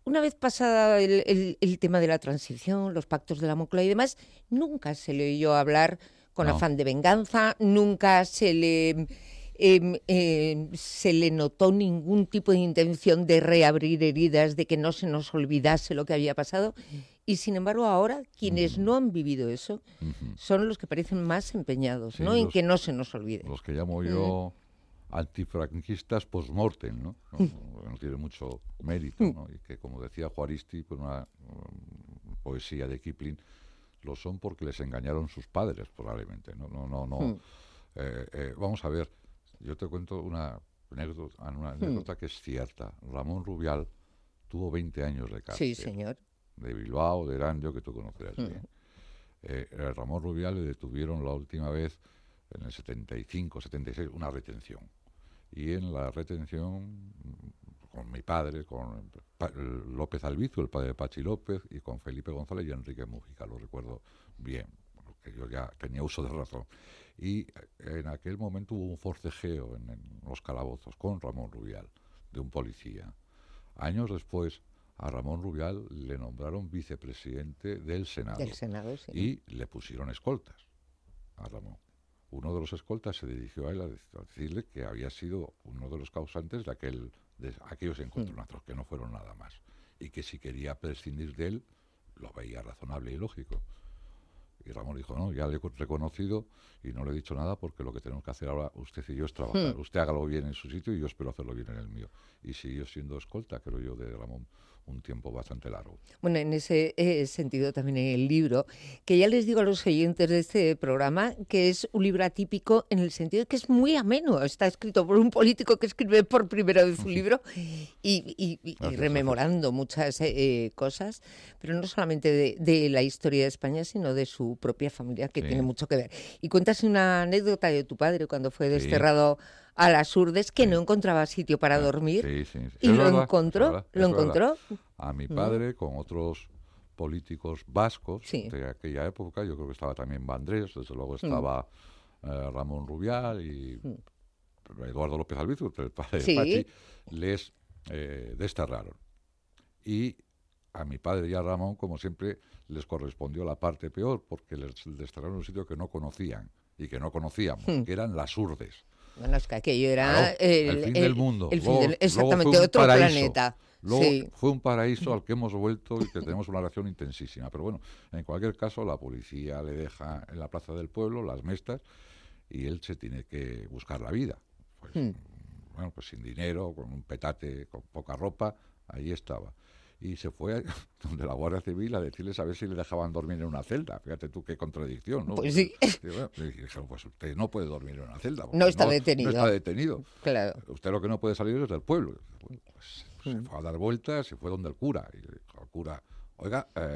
A: una vez pasada el, el, el tema de la transición, los pactos de la Moncloa y demás, nunca se le oyó hablar con
C: No.
A: afán de venganza, nunca se le... Eh, eh, se le notó ningún tipo de intención de reabrir heridas, de que no se nos olvidase lo que había pasado. Y sin embargo ahora quienes no han vivido eso
C: Ujú.
A: son los que parecen más empeñados,
C: Sí,
A: ¿no? En
C: los-
A: que no se nos olvide.
C: Los que llamo yo antifranquistas post-mortem, ¿no? No, no tiene mucho mérito, ¿no? Y que, como decía Juaristi, por una um, poesía de Kipling, lo son porque les engañaron sus padres, probablemente. No, no, no, no.
A: Hmm.
C: Eh, eh, vamos a ver, yo te cuento una anécdota, una anécdota que es cierta. Ramón Rubial tuvo veinte años de cárcel.
A: Sí, señor.
C: De Bilbao, de Erandio, que tú conocerás
A: Hmm.
C: bien. Eh, a Ramón Rubial le detuvieron la última vez en el setenta y cinco, setenta y seis, una retención. Y en la retención, con mi padre, con Pa- López Albizu, el padre de Pachi López, y con Felipe González y Enrique Mújica, lo recuerdo bien, porque yo ya tenía uso de razón. Y en aquel momento hubo un forcejeo en, en los calabozos con Ramón Rubial, de un policía. Años después, a Ramón Rubial le nombraron vicepresidente del Senado.
A: Del Senado, sí.
C: Y le pusieron escoltas a Ramón. Uno de los escoltas se dirigió a él a dec- a decirle que había sido uno de los causantes de, aquel, de aquellos encontronazos, que no fueron nada más. Y que si quería prescindir de él, lo veía razonable y lógico. Y Ramón dijo, no, ya le he reconocido y no le he dicho nada porque lo que tenemos que hacer ahora usted y yo es trabajar.
A: Hmm.
C: Usted hágalo bien en su sitio y yo espero hacerlo bien en el mío. Y siguió siendo escolta, creo yo, de Ramón un tiempo bastante largo.
A: Bueno, en ese eh, sentido también en el libro, que ya les digo a los oyentes de este programa que es un libro atípico en el sentido de que es muy ameno. Está escrito por un político que escribe por primera vez un libro y, y- y- y
C: Gracias,
A: rememorando muchas eh, cosas, pero no solamente de, de la historia de España, sino de su propia familia, que
C: Sí.
A: tiene mucho que ver. Y cuentas una anécdota de tu padre cuando fue
C: Sí.
A: desterrado a las Urdes, que no encontraba sitio para dormir.
C: Sí, sí, sí.
A: Y
C: Es
A: lo
C: verdad,
A: encontró,
C: es verdad,
A: lo
C: es verdad.
A: encontró.
C: A mi
A: Mm.
C: padre, con otros políticos vascos
A: Sí.
C: de aquella época, yo creo que estaba también Vandrés, desde luego
A: Mm.
C: estaba eh, Ramón Rubial y Eduardo López Albizu, el padre
A: Sí.
C: de Pachi, les eh, desterraron. Y a mi padre y a Ramón, como siempre, les correspondió la parte peor, porque les desterraron en un sitio que no conocían y que no conocíamos,
A: Mm.
C: que eran las Urdes.
A: Bueno, es que aquello era
C: Claro,
A: el,
C: el fin
A: el-
C: del mundo.
A: el fin
C: Luego-
A: del-
C: luego
A: exactamente,
C: fue un
A: otro
C: paraíso.
A: planeta.
C: Luego
A: Sí.
C: fue un paraíso al que hemos vuelto y que tenemos una relación intensísima. Pero bueno, en cualquier caso, la policía le deja en la plaza del pueblo las mestas y él se tiene que buscar la vida. Pues,
A: Hmm.
C: bueno, pues sin dinero, con un petate, con poca ropa, ahí estaba. Y se fue a- donde la Guardia Civil a decirles a ver si le dejaban dormir en una celda. Fíjate tú qué contradicción, ¿no?
A: Pues sí.
C: Y bueno, y dijeron, pues usted no puede dormir en una celda. porque
A: No está detenido.
C: No está detenido.
A: Claro.
C: Usted lo que no puede salir es del pueblo. Bueno, pues, se
A: Mm.
C: fue a dar vueltas y fue donde el cura. Y le dijo al cura, oiga, eh,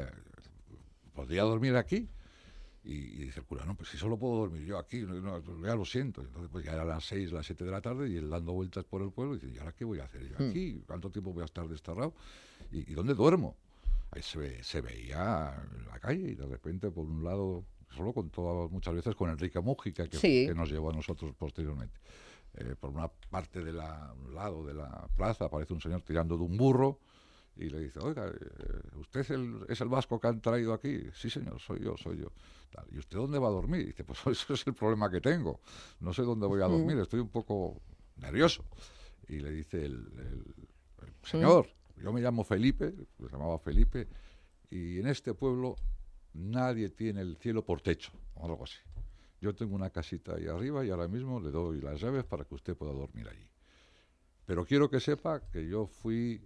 C: ¿podría dormir aquí? Y, y dice el cura, no, pues si solo puedo dormir yo aquí, no, no, ya lo siento. Entonces pues ya eran las seis, las siete de la tarde y él dando vueltas por el pueblo y dice, ¿y ahora qué voy a hacer yo
A: Mm.
C: aquí? ¿Cuánto tiempo voy a estar desterrado? ¿Y, y dónde duermo? Ahí se, ve- se veía en la calle y de repente por un lado, solo contó muchas veces con Enrique Mújica, que,
A: Sí.
C: que nos llevó a nosotros posteriormente. Eh, por una parte de la, un lado de la plaza aparece un señor tirando de un burro y le dice, oiga, eh, ¿usted es el, es el vasco que han traído aquí? Sí, señor, soy yo, soy yo. Tal. ¿Y usted dónde va a dormir? Y dice, pues eso es el problema que tengo. No sé dónde voy a dormir, estoy un poco nervioso. Y le dice el, el- el señor, yo me llamo Felipe, se llamaba Felipe, y en este pueblo nadie tiene el cielo por techo, o algo así. Yo tengo una casita ahí arriba y ahora mismo le doy las llaves para que usted pueda dormir allí. Pero quiero que sepa que yo fui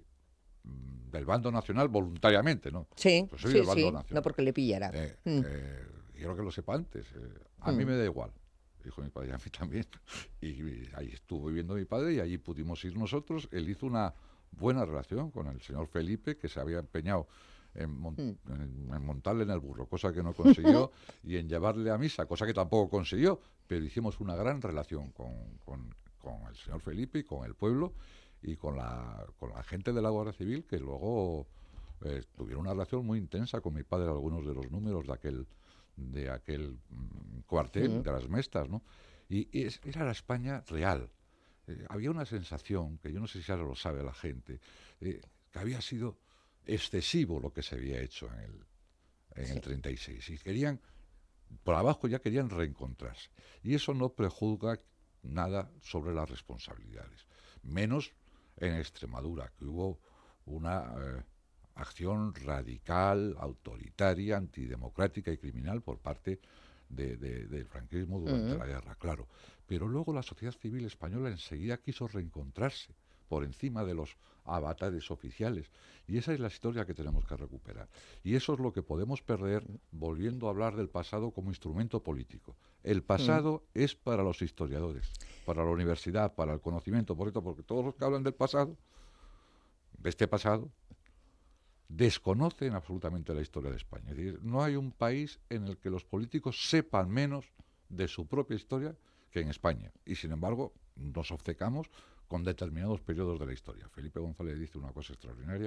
C: mm, del bando nacional voluntariamente, ¿no?
A: Sí,
C: Pues soy
A: sí,
C: del bando
A: sí,
C: nacional.
A: no porque le pillara.
C: Eh,
A: Mm.
C: eh, quiero que lo sepa antes. eh, a mí
A: Mm.
C: me da igual, dijo mi padre, y a mí también. Y, y ahí estuvo viviendo mi padre y allí pudimos ir nosotros. Él hizo una buena relación con el señor Felipe, que se había empeñado en, mon-
A: Mm.
C: en- en montarle en el burro, cosa que no consiguió, y en llevarle a misa, cosa que tampoco consiguió, pero hicimos una gran relación con, con- con el señor Felipe y con el pueblo y con la, con la gente de la Guardia Civil, que luego eh, tuvieron una relación muy intensa con mi padre, algunos de los números de aquel de aquel mm, cuartel,
A: Mm.
C: de las Mestas, ¿no? Y, y es- era la España real. Eh, había una sensación, que yo no sé si ahora lo sabe la gente, eh, que había sido excesivo lo que se había hecho en el, en
A: Sí.
C: el treinta y seis. Y querían, por abajo ya querían reencontrarse. Y eso no prejuzga nada sobre las responsabilidades. Menos en Extremadura, que hubo una eh, acción radical, autoritaria, antidemocrática y criminal por parte de, de, del franquismo durante
A: Mm.
C: la guerra, claro. Pero luego la sociedad civil española enseguida quiso reencontrarse por encima de los avatares oficiales. Y esa es la historia que tenemos que recuperar. Y eso es lo que podemos perder volviendo a hablar del pasado como instrumento político. El pasado mm. es para los historiadores, para la universidad, para el conocimiento, por esto, porque todos los que hablan del pasado, de este pasado, desconocen absolutamente la historia de España. Es decir, no hay un país en el que los políticos sepan menos de su propia historia que en España. Y sin embargo, nos obcecamos con determinados periodos de la historia. Felipe González dice una cosa extraordinaria,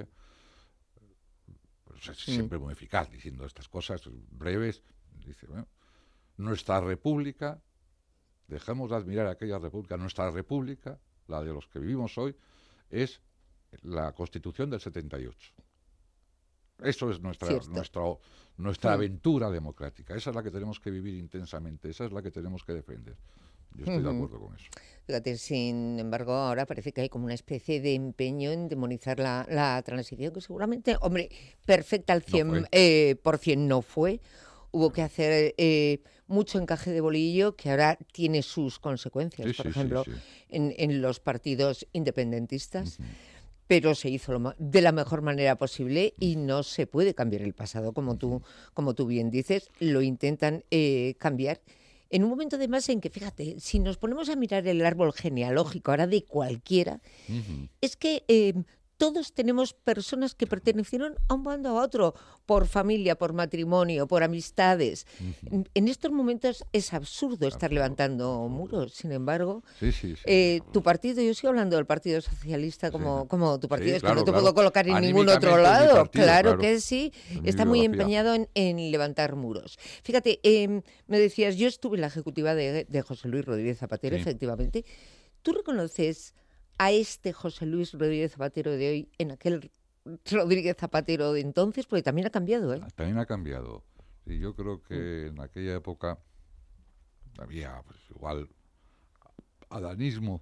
C: pues es siempre muy eficaz diciendo estas cosas breves. Dice, bueno, nuestra república, dejemos de admirar aquella república, nuestra república, la de los que vivimos hoy, es la Constitución del setenta y ocho. Eso es nuestra, nuestra, nuestra sí. aventura democrática. Esa es la que tenemos que vivir intensamente, esa es la que tenemos que defender. Yo estoy uh-huh. de acuerdo con eso.
A: Fíjate, sin embargo, ahora parece que hay como una especie de empeño en demonizar la, la transición, que seguramente, hombre, perfecta al cien por ciento no, eh, por cien no fue. Hubo que hacer eh, mucho encaje de bolillo que ahora tiene sus consecuencias,
C: sí,
A: por
C: sí,
A: ejemplo,
C: sí, sí.
A: En, en los partidos independentistas. Uh-huh. Pero se hizo lo, de la mejor manera posible y no se puede cambiar el pasado, como tú, como tú bien dices, lo intentan eh, cambiar. En un momento además en que, fíjate, si nos ponemos a mirar el árbol genealógico ahora de cualquiera, uh-huh. es que eh, todos tenemos personas que pertenecieron a un bando o a otro, por familia, por matrimonio, por amistades. Uh-huh. En estos momentos es absurdo estar levantando muros. Sin embargo,
C: sí, sí, sí,
A: eh, tu partido, yo sigo hablando del Partido Socialista como, sí. como tu partido, sí, es
C: claro,
A: que no te
C: claro.
A: puedo colocar en ningún otro lado.
C: Partido,
A: claro,
C: claro
A: que sí,
C: es
A: está muy empeñado en, en levantar muros. Fíjate, eh, me decías, yo estuve en la ejecutiva de, de José Luis Rodríguez Zapatero, sí. efectivamente. ¿Tú reconoces a este José Luis Rodríguez Zapatero de hoy en aquel Rodríguez Zapatero de entonces? Porque también ha cambiado, ¿eh?
C: También ha cambiado. Y yo creo que en aquella época había pues, igual adanismo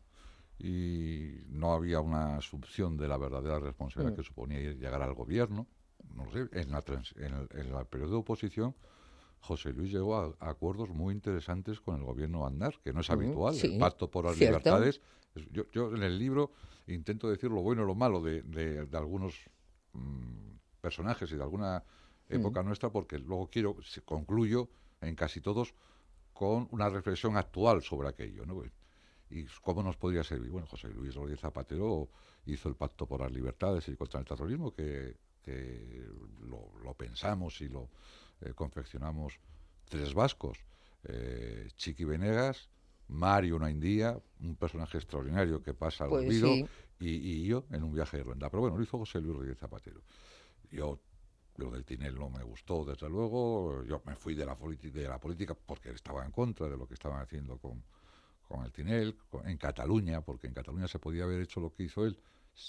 C: y no había una asunción de la verdadera responsabilidad mm. que suponía llegar al gobierno. No lo sé, en, la trans, en, el, en el periodo de oposición José Luis llegó a, a acuerdos muy interesantes con el gobierno Aznar, que no es habitual,
A: sí,
C: el Pacto por las
A: cierto.
C: Libertades. Yo, yo en el libro intento decir lo bueno y lo malo de, de, de algunos mmm, personajes y de alguna época mm. nuestra, porque luego quiero, concluyo en casi todos con una reflexión actual sobre aquello, ¿no? ¿Y cómo nos podría servir? Bueno, José Luis Rodríguez Zapatero hizo el Pacto por las Libertades y contra el terrorismo, que, que lo, lo pensamos y lo eh, confeccionamos tres vascos, eh, Chiqui Venegas, Mario Naindía, un personaje extraordinario que pasa al
A: pues
C: olvido,
A: sí.
C: y, y yo en un viaje de Irlanda. Pero bueno, lo hizo José Luis Rodríguez Zapatero. Yo, lo del Tinel no me gustó, desde luego. Yo me fui de la, de la política porque estaba en contra de lo que estaban haciendo con, con el Tinel, con, en Cataluña, porque en Cataluña se podía haber hecho lo que hizo él.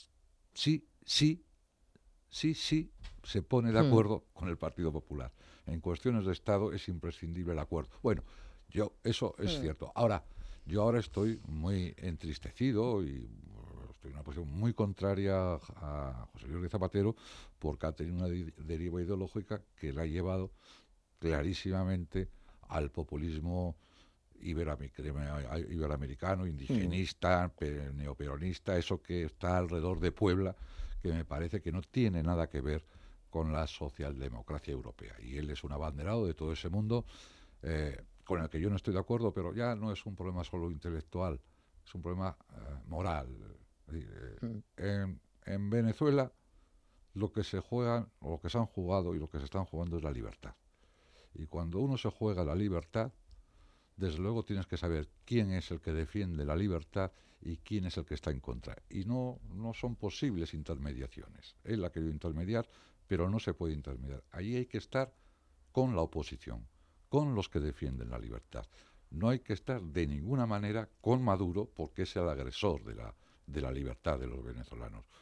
C: Sí, sí, sí, sí, se pone de acuerdo hmm. con el Partido Popular. En cuestiones de Estado es imprescindible el acuerdo. Bueno, yo eso es sí. cierto. Ahora, yo ahora estoy muy entristecido y estoy en una posición muy contraria a José Luis Zapatero porque ha tenido una de- deriva ideológica que la ha llevado clarísimamente al populismo iberoamer- iberoamericano, indigenista, pe- neoperonista, eso que está alrededor de Puebla, que me parece que no tiene nada que ver con la socialdemocracia europea. Y él es un abanderado de todo ese mundo, eh, con el que yo no estoy de acuerdo, pero ya no es un problema solo intelectual, es un problema eh, moral. Eh, mm. en, en Venezuela lo que se juega, o lo que se han jugado y lo que se están jugando es la libertad. Y cuando uno se juega la libertad, desde luego tienes que saber quién es el que defiende la libertad y quién es el que está en contra. Y no, no son posibles intermediaciones. Él ha querido intermediar, pero no se puede intermediar. Allí hay que estar con la oposición, con los que defienden la libertad. No hay que estar de ninguna manera con Maduro porque es el agresor de la, de la libertad de los venezolanos.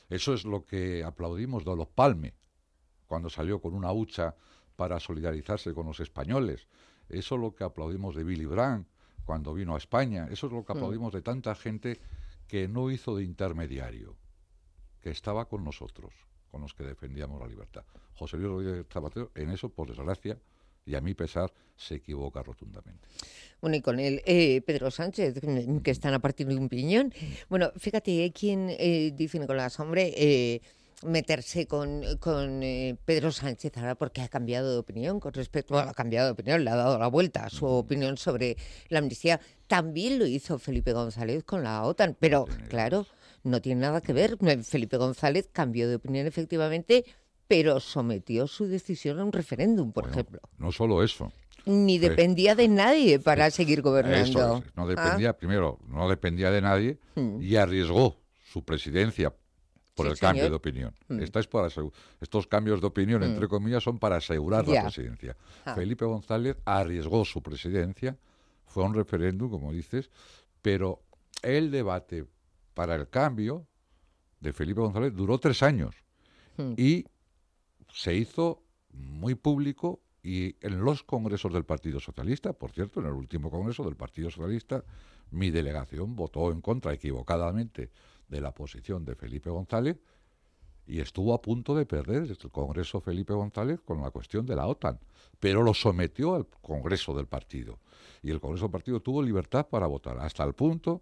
C: Eso es lo que aplaudimos de Olof Palme, cuando salió con una hucha para solidarizarse con los españoles. Eso es lo que aplaudimos de Willy Brandt cuando vino a España. Eso es lo que aplaudimos de tanta gente que no hizo de intermediario, que estaba con nosotros, con los que defendíamos la libertad. José Luis Rodríguez Zapatero, en eso, por desgracia, y a mi pesar, se equivoca rotundamente.
A: Bueno, y con él, eh, Pedro Sánchez, que están a partir de un piñón. Bueno, fíjate, hay quien eh, dice, Nicolás, hombre, eh, meterse con, con eh, Pedro Sánchez ahora porque ha cambiado de opinión con respecto, bueno, ha cambiado de opinión, le ha dado la vuelta a su opinión sobre la amnistía. También lo hizo Felipe González con la OTAN, pero claro, no tiene nada que ver. Felipe González cambió de opinión efectivamente, pero sometió su decisión a un referéndum, por
C: bueno,
A: ejemplo.
C: No solo eso.
A: Ni dependía de nadie para seguir gobernando.
C: Eso es, no dependía,
A: ¿Ah?
C: primero, no dependía de nadie
A: Mm.
C: y arriesgó su presidencia por
A: Sí,
C: el cambio
A: señor.
C: de opinión.
A: Mm.
C: Esta es para asegu- Estos cambios de opinión,
A: Mm.
C: entre comillas, son para asegurar
A: Ya.
C: la presidencia.
A: Ah.
C: Felipe González arriesgó su presidencia, fue a un referéndum, como dices, pero el debate para el cambio de Felipe González duró tres años
A: Mm.
C: y se hizo muy público. Y en los congresos del Partido Socialista, por cierto, en el último congreso del Partido Socialista, mi delegación votó en contra, equivocadamente, de la posición de Felipe González y estuvo a punto de perder el congreso Felipe González con la cuestión de la OTAN, pero lo sometió al congreso del partido. Y el congreso del partido tuvo libertad para votar, hasta el punto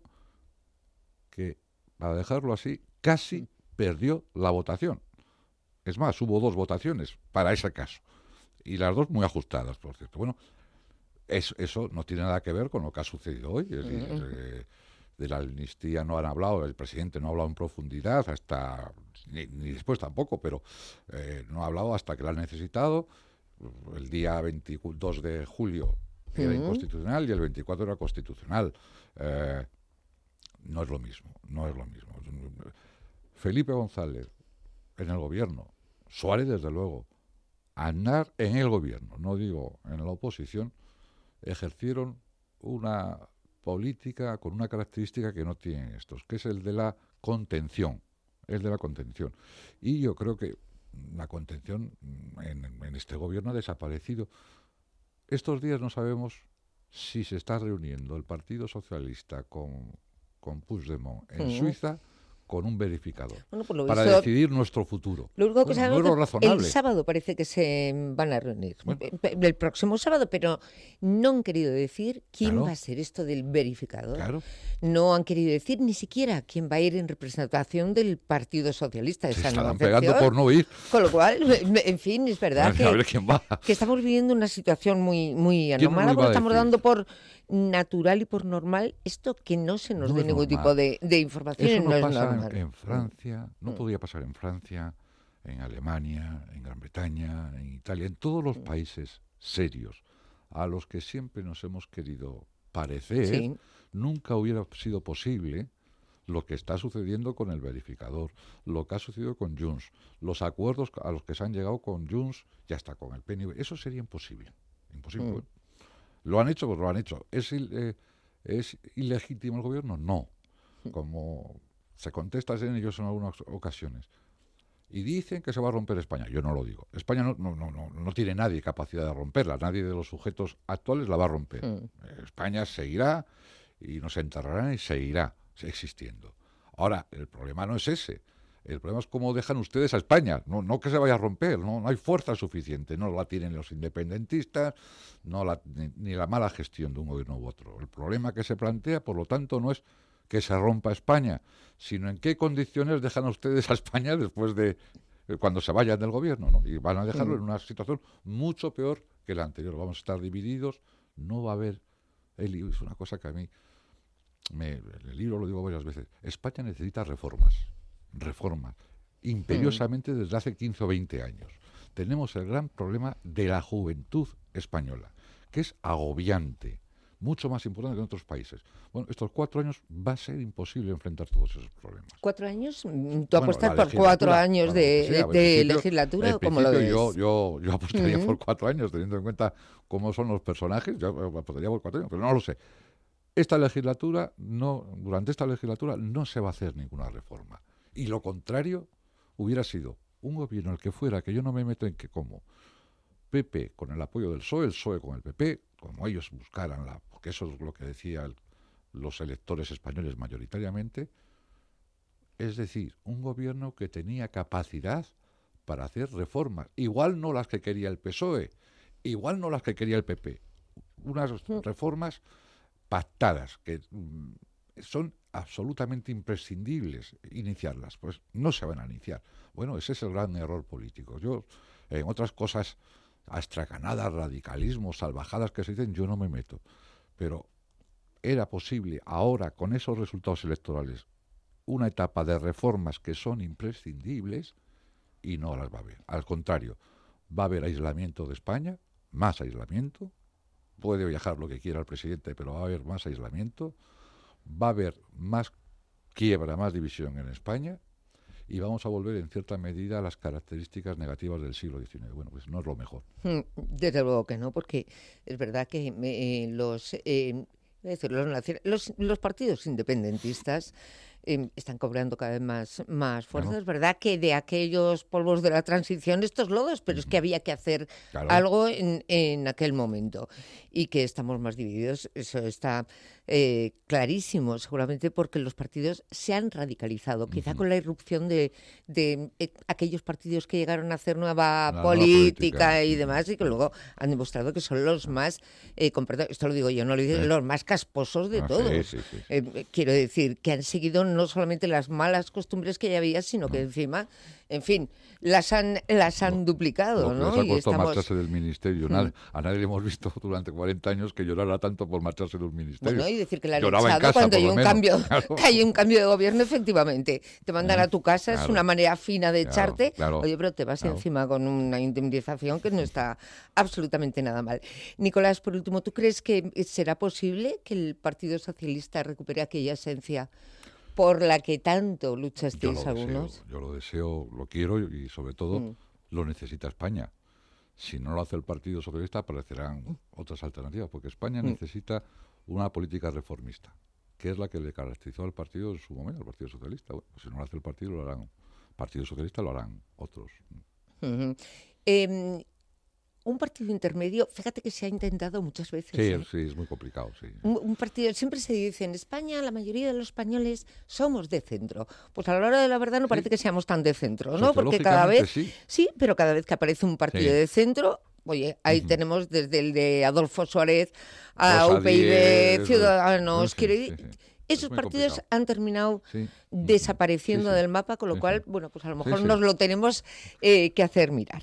C: que, para dejarlo así, casi perdió la votación. Es más, hubo dos votaciones para ese caso. Y las dos muy ajustadas, por cierto. Bueno, eso, eso no tiene nada que ver con lo que ha sucedido hoy. Es decir,
A: Mm.
C: eh, de la amnistía no han hablado, el presidente no ha hablado en profundidad, hasta ni, ni después tampoco, pero eh, no ha hablado hasta que la han necesitado. El día veintidós de julio era
A: Mm.
C: inconstitucional y el veinticuatro era constitucional. Eh, no es lo mismo, no es lo mismo. Felipe González en el gobierno, Suárez desde luego, Aznar en el gobierno, no digo en la oposición, ejercieron una política con una característica que no tienen estos, que es el de la contención, el de la contención. Y yo creo que la contención en, en este gobierno ha desaparecido. Estos días no sabemos si se está reuniendo el Partido Socialista con, con Puigdemont en
A: Mm.
C: Suiza con un verificador
A: Bueno, por lo
C: para
A: visto,
C: decidir nuestro futuro.
A: Lo único que
C: Bueno,
A: sabemos
C: no es lo
A: que
C: razonable.
A: el sábado parece que se van a reunir. El próximo sábado, pero no han querido decir quién
C: Claro.
A: va a ser esto del verificador.
C: Claro.
A: No han querido decir ni siquiera quién va a ir en representación del Partido Socialista.
C: Se
A: Esa
C: estarán
A: negociación.
C: pegando por no ir.
A: Con lo cual, en fin, es verdad
C: A ver
A: que,
C: quién va.
A: que estamos viviendo una situación muy, muy
C: ¿Quién nos lo
A: anormal,
C: iba
A: porque
C: a
A: estamos
C: decir?
A: dando por natural y por normal esto que no se nos
C: No
A: dé
C: es
A: ningún
C: normal.
A: tipo de, de información.
C: Eso
A: y
C: no,
A: no es
C: pasa en-
A: normal.
C: en Francia, no
A: Mm.
C: podría pasar en Francia, en Alemania, en Gran Bretaña, en Italia, en todos
A: Mm.
C: los países serios a los que siempre nos hemos querido parecer.
A: Sí.
C: Nunca hubiera sido posible lo que está sucediendo con el verificador, lo que ha sucedido con Junts, los acuerdos a los que se han llegado con Junts y hasta con el P N V. Eso sería imposible. Imposible.
A: Mm.
C: ¿Lo han hecho? Pues lo han hecho. ¿Es, il- eh, ¿Es ilegítimo el gobierno? No. Como se contesta en ellos en algunas ocasiones. Y dicen que se va a romper España. Yo no lo digo. España no, no, no, no, no tiene nadie capacidad de romperla. Nadie de los sujetos actuales la va a romper.
A: Mm.
C: Eh, España seguirá y nos enterrarán y seguirá existiendo. Ahora, el problema no es ese. El problema es cómo dejan ustedes a España. No, no que se vaya a romper. No, no hay fuerza suficiente. No la tienen los independentistas, no la, ni, ni la mala gestión de un gobierno u otro. El problema que se plantea, por lo tanto, no es que se rompa España, sino en qué condiciones dejan ustedes a España después de eh, cuando se vayan del gobierno, ¿no? Y van a dejarlo
A: Mm.
C: en una situación mucho peor que la anterior. Vamos a estar divididos, no va a haber... El, es una cosa que a mí, me, en el libro lo digo varias veces, España necesita reformas, reformas, imperiosamente desde hace quince o veinte años. Tenemos el gran problema de la juventud española, que es agobiante, mucho más importante que en otros países. Bueno, estos cuatro años va a ser imposible enfrentar todos esos problemas.
A: ¿Cuatro años? ¿Tú
C: Bueno,
A: apuestas
C: la
A: por cuatro
C: legislatura,
A: años
C: bueno,
A: de,
C: sí, al
A: de
C: principio-
A: legislatura?
C: al
A: ¿O cómo lo ves?
C: principio yo, yo, yo apostaría
A: Ujú.
C: por cuatro años, teniendo en cuenta cómo son los personajes, yo apostaría por cuatro años, pero no lo sé. Esta legislatura, no, durante esta legislatura no se va a hacer ninguna reforma. Y lo contrario hubiera sido un gobierno, el que fuera, que yo no me meto en que como P P con el apoyo del P S O E, el P S O E con el P P, como ellos buscaran, la, porque eso es lo que decían los electores españoles mayoritariamente, es decir, un gobierno que tenía capacidad para hacer reformas, igual no las que quería el P S O E, igual no las que quería el P P, unas reformas pactadas que mm, son absolutamente imprescindibles iniciarlas, pues no se van a iniciar. Bueno, ese es el gran error político. Yo, en otras cosas astracanadas, radicalismos, salvajadas que se dicen, yo no me meto. Pero era posible ahora, con esos resultados electorales, una etapa de reformas que son imprescindibles y no las va a haber. Al contrario, va a haber aislamiento de España, más aislamiento, puede viajar lo que quiera el presidente, pero va a haber más aislamiento, va a haber más quiebra, más división en España y vamos a volver en cierta medida a las características negativas del siglo diecinueve. Bueno, pues no es lo mejor.
A: Desde luego que no, porque es verdad que eh, los, eh, es decir, los, los, los partidos independentistas eh, están cobrando cada vez más, más fuerza. Claro. Es verdad que de aquellos polvos de la transición estos lodos, pero es que había que hacer claro. algo en, en aquel momento y que estamos más divididos, eso está eh, clarísimo, seguramente porque los partidos se han radicalizado, quizá uh-huh. con la irrupción de, de eh, aquellos partidos que llegaron a hacer nueva la política, política y demás y que luego han demostrado que son los más, eh, con perdón, esto lo digo yo, no lo digo, sí. los más casposos de ah, todos. Sí, sí, sí. Eh, quiero decir, que han seguido no solamente las malas costumbres que ya había, sino que encima, en fin, las han las han duplicado,
C: ¿no?
A: ¿no?
C: Les ha costado
A: estamos...
C: marcharse del ministerio. Mm. A nadie le hemos visto durante cuarenta años que llorara tanto por marcharse del ministerio.
A: Bueno, y decir que la han
C: Lloraba
A: echado
C: casa,
A: cuando hay un,
C: menos.
A: cambio,
C: Claro.
A: hay un cambio de gobierno, efectivamente. Te mandan a tu casa,
C: claro.
A: es una manera fina de
C: claro,
A: echarte.
C: claro,
A: Oye, pero te vas
C: claro.
A: encima con una indemnización que no está absolutamente nada mal. Nicolás, por último, ¿tú crees que será posible que el Partido Socialista recupere aquella esencia por la que tanto luchasteis algunos?
C: Deseo, yo lo deseo, lo quiero y sobre todo mm. lo necesita España. Si no lo hace el Partido Socialista aparecerán mm. otras alternativas, porque España mm. necesita una política reformista, que es la que le caracterizó al partido en su momento, al Partido Socialista. Bueno, pues si no lo hace el Partido, lo harán el Partido Socialista, lo harán otros.
A: Uh-huh. Eh, Un partido intermedio, fíjate que se ha intentado muchas veces.
C: Sí,
A: ¿eh?
C: sí, es muy complicado, sí.
A: Un, un partido, siempre se dice, en España la mayoría de los españoles somos de centro. Pues a la hora de la verdad no parece sí. que seamos tan de centro, ¿no? Porque cada vez,
C: sí.
A: sí, pero cada vez que aparece un partido sí. de centro, oye, ahí uh-huh. tenemos desde el de Adolfo Suárez a U P y B, Ciudadanos, sí, quiero decir... Sí, sí. Esos partidos complicado. han terminado sí. desapareciendo sí, sí. del mapa, con lo sí, cual, sí. bueno, pues a lo mejor sí, sí. nos lo tenemos eh, que hacer mirar.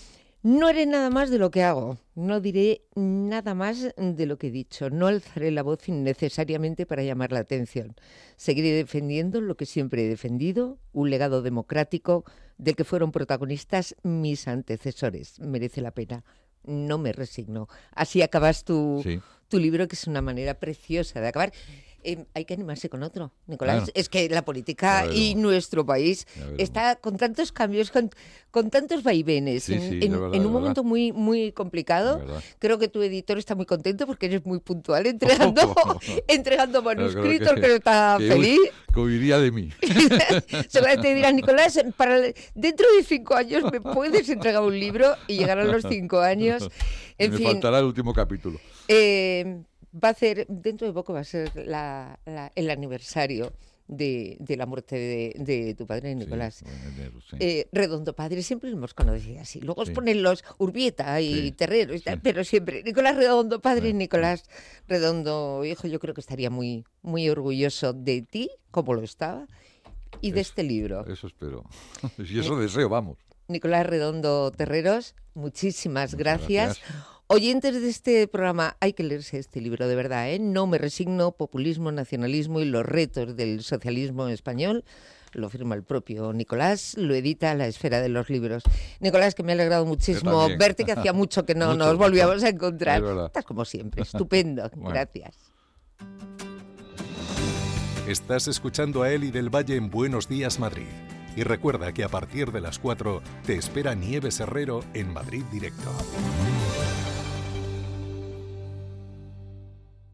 A: No haré nada más de lo que hago, no diré nada más de lo que he dicho, no alzaré la voz innecesariamente para llamar la atención. Seguiré defendiendo lo que siempre he defendido, un legado democrático del que fueron protagonistas mis antecesores. Merece la pena, no me resigno. Así acabas tu, sí. tu libro, que es una manera preciosa de acabar. Eh, hay que animarse con otro, Nicolás. Claro. Es que la política bueno, y nuestro país está con tantos cambios, con, con tantos vaivenes,
C: sí,
A: en,
C: sí,
A: en,
C: verdad,
A: en un momento muy muy complicado. Creo que tu editor está muy contento porque eres muy puntual entregando, entregando manuscritos, que, que está
C: que
A: feliz.
C: Que huiría de mí.
A: Seguramente dirán, Nicolás, para, dentro de cinco años me puedes entregar un libro y llegar a los cinco años. En
C: me
A: fin,
C: faltará el último capítulo.
A: Eh... Va a ser, dentro de poco va a ser la, la, el aniversario de, de la muerte de, de tu padre, Nicolás. Sí, enero, sí. eh, Redondo Padre, siempre lo hemos conocido así. Luego sí. os ponen los Urbieta y sí. Terrero y tal, sí. pero siempre Nicolás Redondo Padre, sí. Nicolás Redondo Hijo. Yo creo que estaría muy, muy orgulloso de ti, como lo estaba, y es, de este libro.
C: Eso espero. Y eso deseo, vamos.
A: Nicolás Redondo Terreros, muchísimas gracias. gracias. Oyentes de este programa, hay que leerse este libro, de verdad, ¿eh? No me resigno, populismo, nacionalismo y los retos del socialismo español. Lo firma el propio Nicolás, lo edita La Esfera de los Libros. Nicolás, que me ha alegrado muchísimo verte, que hacía mucho que no mucho, nos volvíamos mucho. a encontrar. Estás como siempre, estupendo. Bueno. Gracias.
M: Estás escuchando a Eli del Valle en Buenos Días, Madrid. Y recuerda que a partir de las cuatro te espera Nieves Herrero en Madrid Directo.